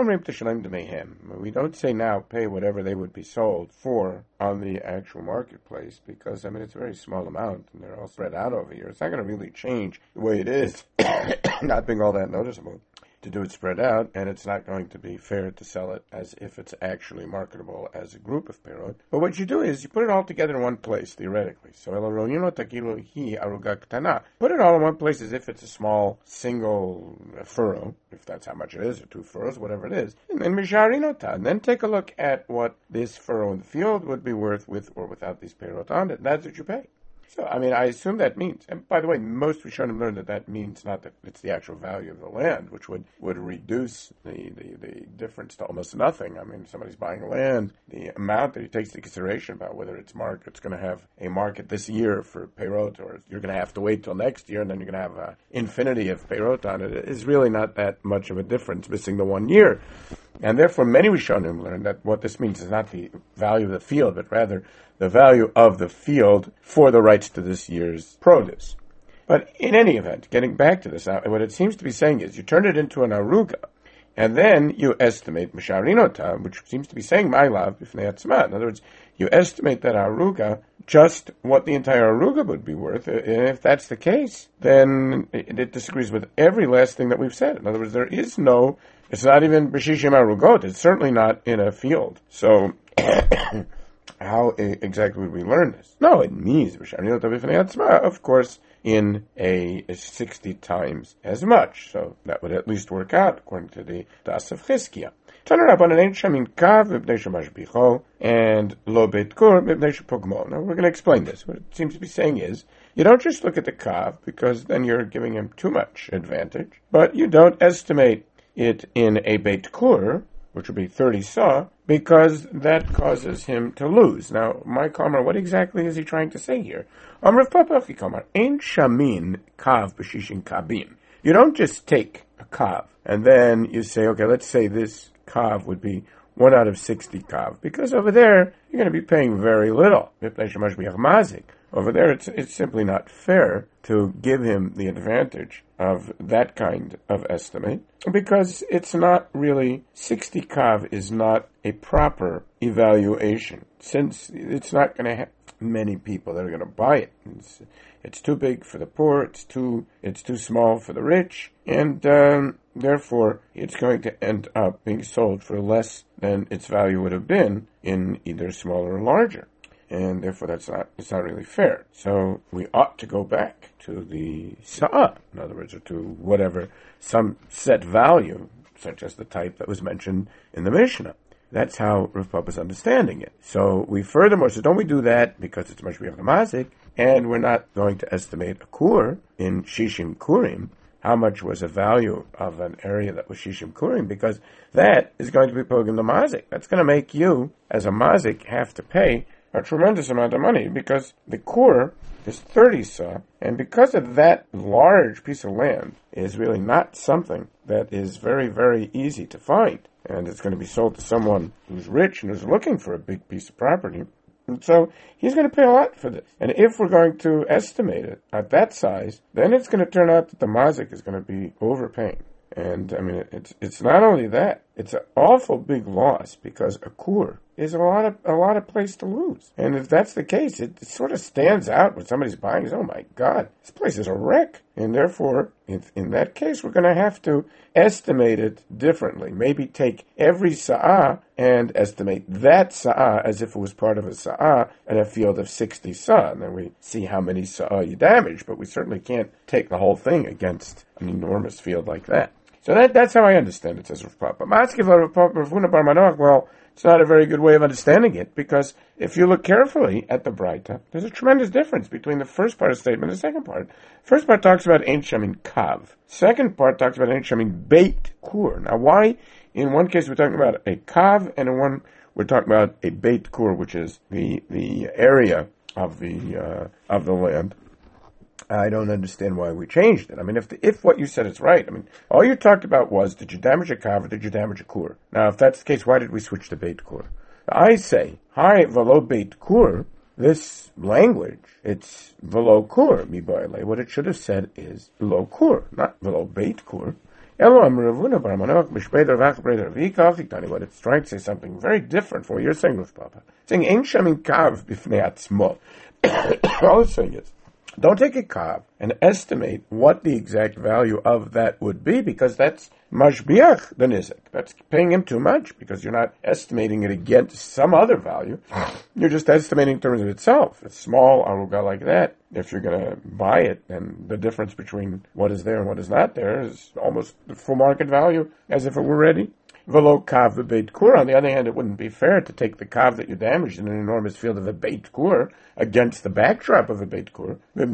We don't say now pay whatever they would be sold for on the actual marketplace, because I mean it's a very small amount and they're all spread out over here. It's not going to really change the way it is, not being all that noticeable to do it spread out, and it's not going to be fair to sell it as if it's actually marketable as a group of perot. But what you do is you put it all together in one place, theoretically. So put it all in one place as if it's a small single furrow, if that's how much it is, or two furrows, whatever it is. And then misharinota, and then take a look at what this furrow in the field would be worth with or without these perot on it. That's what you pay. So, I mean, I assume that means, and by the way, most Rishonim learn that that means not that it's the actual value of the land, which would, would reduce the, the, the difference to almost nothing. I mean, somebody's buying land, the amount that he takes into consideration about whether it's market, it's going to have a market this year for Peirot, or you're going to have to wait till next year, and then you're going to have an infinity of Peirot on it, is really not that much of a difference, missing the one year. And therefore, many Rishonim learn that what this means is not the value of the field, but rather the value of the field for the rights to this year's produce. But in any event, getting back to this, what it seems to be saying is you turn it into an aruga, and then you estimate misharinota, which seems to be saying my love b'fnei atzma. In other words, you estimate that aruga just what the entire aruga would be worth. And if that's the case, then it, it disagrees with every last thing that we've said. In other words, there is no, it's not even b'shishim arugot. It's certainly not in a field. So how exactly would we learn this? No, it means, of course, in a, a sixty times as much. So that would at least work out, according to the Das of Chizkiah. And lo bet kur. Now we're going to explain this. What it seems to be saying is, you don't just look at the kav, because then you're giving him too much advantage, but you don't estimate it in a beit kur, which would be thirty saw, because that causes him to lose. Now, my Kamar, what exactly is he trying to say here? Amr Papachi Kamar, Ein shamin kav b'shishin kabim. You don't just take a kav, and then you say, okay, let's say this kav would be one out of sixty kav, because over there, you're going to be paying very little. Over there, it's, it's simply not fair to give him the advantage of that kind of estimate, because it's not really, sixty kav is not a proper evaluation, since it's not going to have many people that are going to buy it. It's, it's too big for the poor, it's too it's too small for the rich, and um, therefore it's going to end up being sold for less than its value would have been in either smaller or larger. And therefore that's not, it's not really fair. So we ought to go back to the sa'ah, in other words, or to whatever, some set value, such as the type that was mentioned in the Mishnah. That's how Rav Papa is understanding it. So we furthermore, so don't we do that because it's Mashbiach Mazik, and we're not going to estimate a kur in Shishim Kurim, how much was the value of an area that was Shishim Kurim, because that is going to be poging the mazik. That's going to make you, as a mazik, have to pay a tremendous amount of money, because the kur is thirty sa, and because of that large piece of land is really not something that is very, very easy to find, and it's going to be sold to someone who's rich and who's looking for a big piece of property. And so he's going to pay a lot for this. And if we're going to estimate it at that size, then it's going to turn out that the mazik is going to be overpaying. And, I mean, it's it's not only that, it's an awful big loss, because a kur is a lot of a lot of place to lose. And if that's the case, it, it sort of stands out when somebody's buying it. Oh my God, this place is a wreck. And therefore, in, in that case, we're going to have to estimate it differently. Maybe take every sa'ah and estimate that sa'ah as if it was part of a sa'ah in a field of sixty sa'ah. And then we see how many sa'ah you damage, but we certainly can't take the whole thing against an enormous field like that. So that that's how I understand it, says Rav Papa. Well, it's not a very good way of understanding it, because if you look carefully at the Braita, there's a tremendous difference between the first part of the statement and the second part. First part talks about Ein Shamin Kav. Second part talks about Ein Shamin Beit Kur. Now, why in one case we're talking about a Kav, and in one we're talking about a Beit Kur, which is the the area of the uh, of the land? I don't understand why we changed it. I mean, if the, if what you said is right, I mean, all you talked about was, did you damage a kav or did you damage a kur? Now, if that's the case, why did we switch to beit kur? I say, hi, velo beit kur, this language, it's velo kur, mi baile. What it should have said is velo kur, not velo beit kur. What it's trying to say something very different from what you're saying, Rav Papa. It's saying, ein shamin kav bifnei atzmo. All it's saying is, don't take a kav and estimate what the exact value of that would be, because that's mashbiach the nizik. That's paying him too much, because you're not estimating it against some other value. You're just estimating in terms of itself. A small aruga like that, if you're going to buy it, then the difference between what is there and what is not there is almost the full market value, as if it were ready. Velo kav beit kur. On the other hand, it wouldn't be fair to take the kav that you damaged in an enormous field of a beit kur against the backdrop of a beit kur. In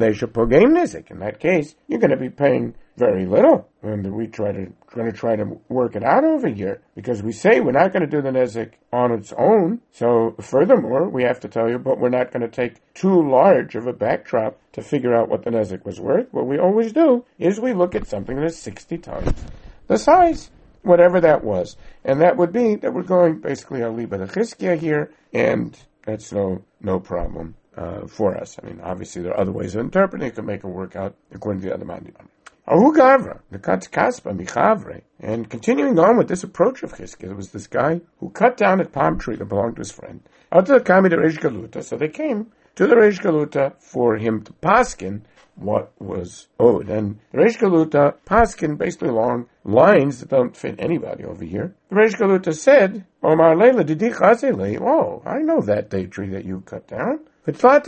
that case, you're going to be paying very little. And we try to going to try to work it out over here, because we say we're not going to do the nezek on its own. So furthermore, we have to tell you, but we're not going to take too large of a backdrop to figure out what the nezek was worth. What we always do is we look at something that is sixty times the size, whatever that was. And that would be that we're going basically al liba the chizkiah here, and that's no no problem uh, for us. I mean, obviously there are other ways of interpreting it. Could make it work out according to the other man. Ahu gavra, the katz kaspa michavre. And continuing on with this approach of chizkiah, there was this guy who cut down a palm tree that belonged to his friend. Out to the kami the Reish Galuta, so they came to the Reish Galuta for him to paskin what was owed. And the Reish Galuta paskin basically along lines that don't fit anybody over here. The Reish Galuta said, Omar Leila didi chazele, oh, I know that date tree that you cut down. There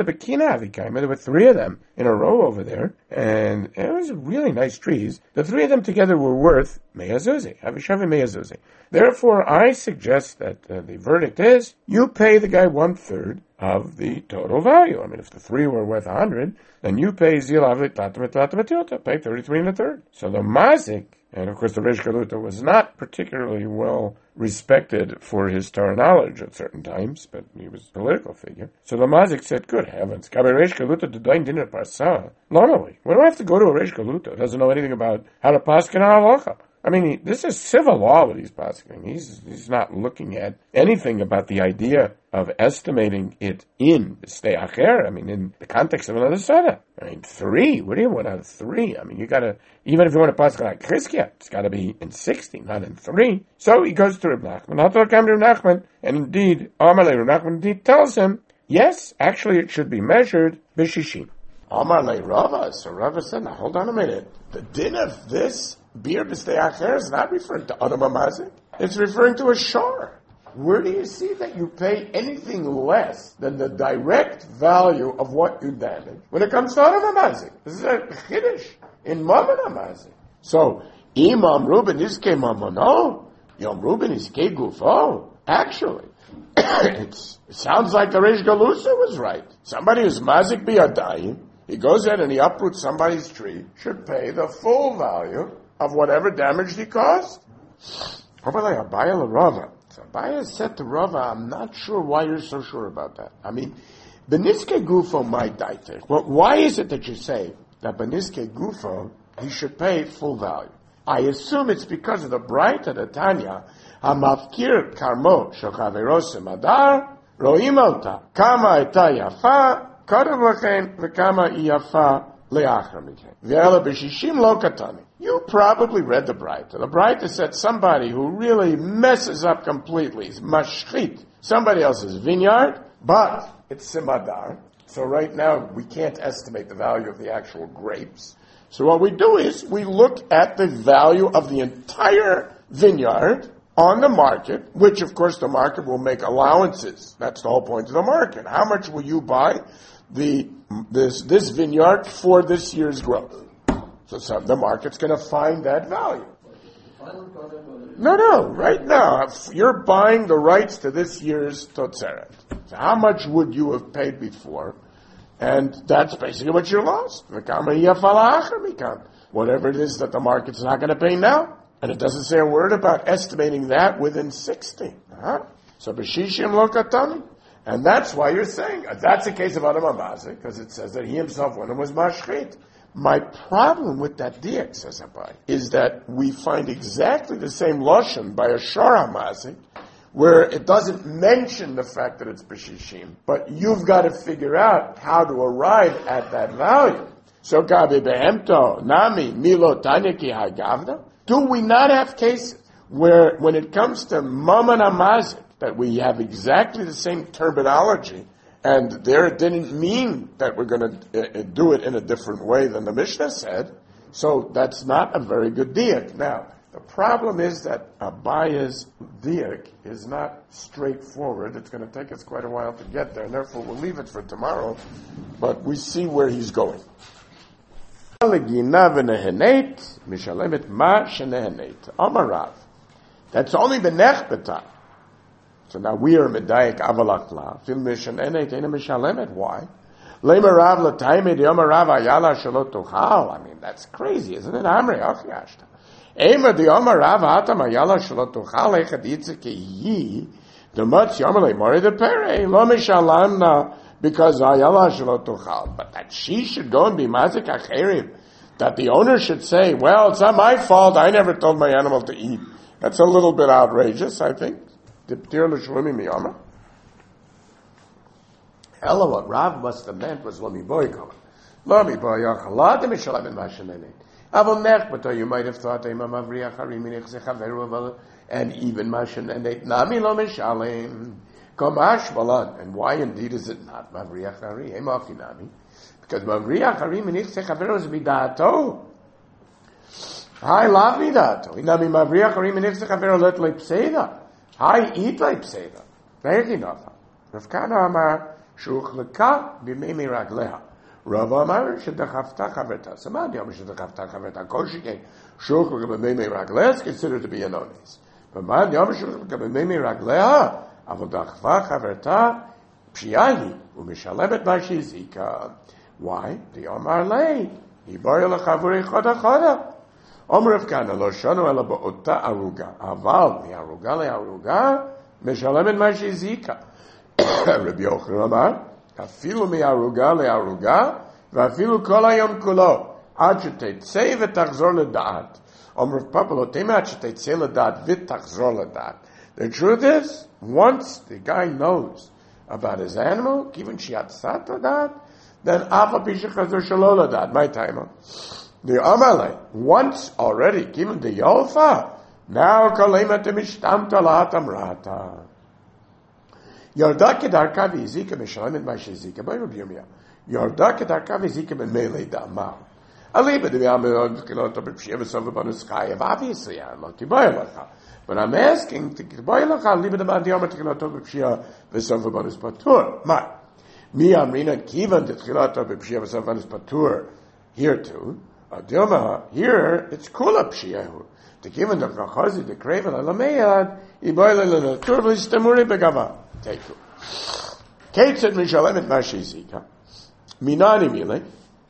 were three of them in a row over there, and it was really nice trees. The three of them together were worth meyazuzi, avishavi meyazuzi. Therefore, I suggest that uh, the verdict is, you pay the guy one-third of the total value. I mean, if the three were worth a hundred, then you pay zilav tatamatatamatata, pay thirty-three and a third. So the mazik, and of course the Reish Galuta was not particularly well respected for his Torah knowledge at certain times, but he was a political figure. So the mazik said, good heavens, Kabe Reish Galuta dedain dinner parsa. Normally, we don't have to go to a Reish Galuta who doesn't know anything about how to paskin halacha. I mean, he, this is civil law what he's pasking. He's he's not looking at anything about the idea of estimating it in stei acher. I mean, in the context of another sada. I mean, three. What do you want out of three? I mean, you got to, even if you want to pass like chizkiah, it's got to be in sixty, not in three. So he goes to Reb Nachman. Not to come to Reb Nachman, and indeed, Amalei Reb Nachman indeed tells him, yes, actually, it should be measured b'shishim. Amalei Rava. So Rava said, now hold on a minute. The din of this beer b'stei acher is not referring to Adam HaMazik. It's referring to a shor. Where do you see that you pay anything less than the direct value of what you damage when it comes to Adam HaMazik? This is a chiddush in Mammon HaMazik. So, Imam Reuben iske Mammono, Yom Reuben iske Gufo. Actually, it's, it sounds like the Reish Galuta was right. Somebody who's mazik biyadayim, he goes in and he uproots somebody's tree, should pay the full value of whatever damage he caused. So Abaya said to Rava, I'm not sure why you're so sure about that. I mean, Beniske Gufo might die. Well, why is it that you say that Beniske Gufo, he should pay full value? I assume it's because of the Braita, the Tanya, Hamafkir Karmo Shochaveros Madar, Roim Alta, Kama Eta Yafa, Kadev Lachen, Vekama Yafa, Leachar Mikhen. Ve'ela B'shishim Lo Katani. You probably read the Braita. The Braita said somebody who really messes up completely, is mashchit, somebody else's vineyard, but it's simadar. So right now we can't estimate the value of the actual grapes. So what we do is we look at the value of the entire vineyard on the market, which of course the market will make allowances. That's the whole point of the market. How much will you buy the this this vineyard for this year's growth? So some, the market's going to find that value. No, no, right now, you're buying the rights to this year's Totzeret. So how much would you have paid before? And that's basically what you lost. Whatever it is that the market's not going to pay now. And it doesn't say a word about estimating that within sixty. Uh-huh. So B'shishim Lo Katani. And that's why you're saying, that's the case of Adam Amazik, because it says that he himself went and was mashchit. My problem with that diak, says Abai, is that we find exactly the same lashon by a Shara Mazik, where it doesn't mention the fact that it's B'shishim, but you've got to figure out how to arrive at that value. So, Gabi Behemto, Nami, Milo, Tanya Ki Hagavda, do we not have cases where, when it comes to Maman Amazik, that we have exactly the same terminology, and there it didn't mean that we're going to uh, do it in a different way than the Mishnah said, so that's not a very good diak. Now, the problem is that Abaya's diak is not straightforward. It's going to take us quite a while to get there, and therefore we'll leave it for tomorrow, but we see where he's going. That's only the nechbeta. So now we are medayik avalakla. Fil mishan enet ena mishalemet. Why? Lema rav l'taimid yom rav ayala shalot tuchal. I mean, that's crazy, isn't it? Amri achiyashta. Ema the yom rav atam ayala shalot tuchal echad yitzik yi demutz yom leimori de pere lo mishalamna because ayala shalot tuchal. But that she should go and be mazik acherim. That the owner should say, well, it's not my fault. I never told my animal to eat. That's a little bit outrageous, I think. Ella, what Rav must have meant was Lami Boy Kama. Lami Boy Yachalad Mishalim and Mashanenet. Avon Nech, but you might have thought Imam Avriya Harim Chaveru and even Mashanenet Nami Lo Mishalim. Kamash Balan. And why indeed is it not Mavriya Harim? Emafinami. Because Mavriya Harim and Chaveru is Midato. Hi, love Midato. Inami Mavriya Harim and Chaveru let Lepseda. Hi, eat like Pseda. Very enough. Rav Kana Amar, Shuchleka b'mei ragleha. Rav Amar, Shedachafta chaverta. Samad Yom Shedachafta chaverta. Koshike, Shuchleka b'mei ragleha is considered to be an ones. But Mad Yom Shuchleka b'mei ragleha, Avodachva chaverta, Pshiahi, Umishalemet Mashizika. Why? The Amar lay. Yibar Yelachavuri Choda Choda. Omer Rav Kana lo shanu ela ba'ota aruga. Aval mi aruga le aruga meshalemet mashizika. Rabbi Yochanan Amar afilu mi aruga le aruga v'afilu kol hayom kulo ad shetetzei v'tachzor ledaat. Omer Rav Papa lo tema ad shetetzei ledaat v'tachzor ledaat. The truth is, once the guy knows about his animal, even shiatzat ledaat, then afa pisha chazor shelo ledaat. My timer. The Amalei, once already given the Yolfa, now Kalema Temishtam Talat Amrata. Yardak Darka Vizika Mishalim and Mashizika by Rabbi Yardak Darka Vizika and Mele Damal. Aliba the Amal Kiloto Shiva of Banuskaya, obviously I'm not Tibayalaka. But I'm asking to Tibayalaka, Liba the Mandiama Kiloto Shia Vesova Banus Patur. My me Amrina Kivan the Kiloto Shia Vesova Banus Patur here too. Adilma, here, it's kula pshiyahu. To give him the prachazi, the craven, alameyad, iboyle le turvlis temuri begava. Take it. Kate said, Mishalemet mashizika. Minani mile,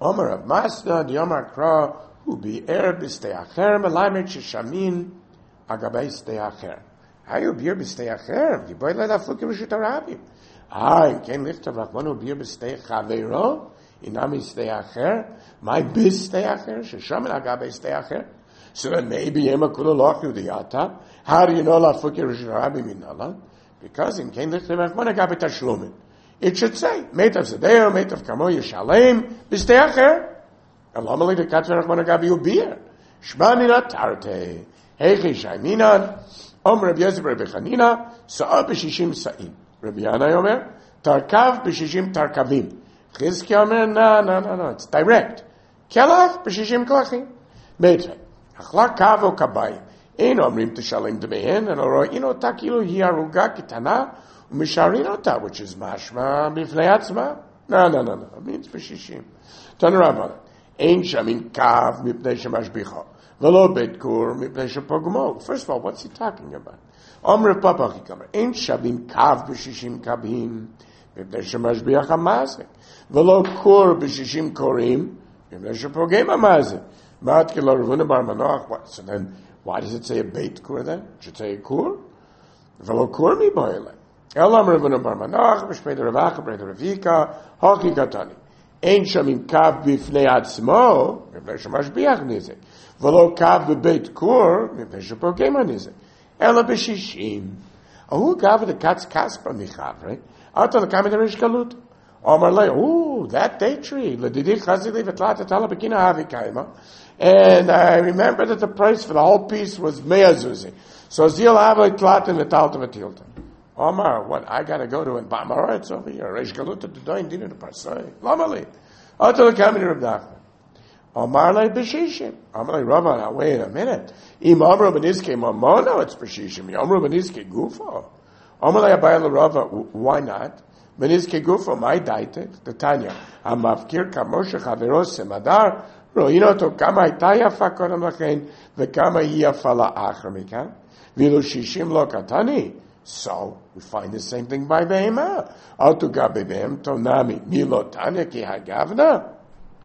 Omer of Masna, the Omar Kra, who be er b'steacher, melamed sheshamin, agabei steacher. How you beer b'steacher? You boy let that fuck rishut harabim. Ah, in ken lichtav rachman who beer b'steachavero, inami steacher, my b'steacher, sheshamin agabei steacher. So then maybe Yema Kulaloch Yudiyata. How do you know La Fuki Rishon Rabbi Minala? Because in Kain Lichtem Achman Agabi Tashlumin. It should say, Metav Zadeo, Metav Kamo Yishalem, Bisteacher. Alamali de Katver Achman Agabi Ubir. Shmanina Tarte. Heichi Shaiminan. Om Rabbi Yosef Rabbi Chanina. Sa'ah B'shishim Sa'im. Rabbi Yanai Omer. Tarkav B'shishim Tarkavim. Chizki Omer, no, no, no, no. It's direct. Kelach B'shishim Kolachim. Metav. Achla kavo kabai. Ein omrim tishalim demehen, and oro ino ta kilu hi aruga kitana, umisharin ota, which is mashma bifnei atzma. No, no, no, no. It means b'shishim. Turn around on it. Ein shamin kav mipnei shemashbicha. Velo bet kur mipnei shepogmo. First of all, what's he talking about? Omre papa chikamer. Ein shamin kav b'shishim kabim, mipnei shemashbicha hamazek. Velo kur b'shishim korim, mipnei shepogem hamazek. So then, why does it say a beit kur then? It should say a kur. Velo kur mi boile. Elam Ravuna bar Manach, b'shmei Ravacha, b'rei Ravika, hoki katani. Ein shamim kav b'fnei atzmo, mipnei shemashbiach nizek. Velo kav b'beit kur, mipnei shepogema nizek. Ela b'shishim. Ahu gav the katz kaspa michav, right? Ata l'kam in Rish Galut. Omar lei, ooh, that date tree. L'didich chazili v'tlat etala b'kina havi kaima. And I remember that the price for the whole piece was meazuzi. So zil avay tlatin v'talta v'tilta. Omar, what, I gotta go to it. Ba'amara, it's over here. Reish galuta d'doin dinu de parsai. Lamali. Oto l'kamini Reb Nachman. Omar lei b'shishim. Omar lei Rava, now wait a minute. Im Omar b'nizke mamono, it's b'shishim. Omar b'nizke gufo. Omar lei abayel Rava, why not? B'nizke gufo, my daitek, the Tanya. Amavkir kamoshe chaveros semadar, Ro'ino to kama ita yafa kodem lachein, v'kama hi yafa la'achar mikan, v'ilo shishim lo katani. So, we find the same thing by Behemah. Al tu gabe behem tonami, milo tanya ki hagavna.